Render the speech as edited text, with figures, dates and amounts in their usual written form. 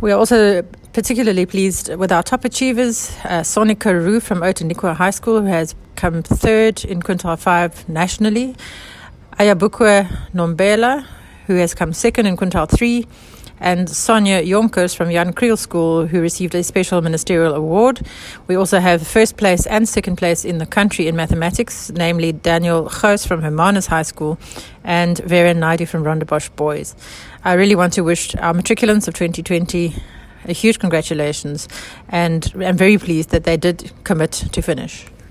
We are also particularly pleased with our top achievers, Sonika Roo from Otanikwa High School, who has come third in quintile 5 nationally. Ayabukwe Nombela, who has come second in quintile 3. And Sonia Jonkers from Jan Kriel School, who received a special ministerial award. We also have first place and second place in the country in mathematics, namely Daniel Goos from Hermanus High School and Vera Naidi from Rondebosch Boys. I really want to wish our matriculants of 2020 a huge congratulations, and I'm very pleased that they did commit to finish.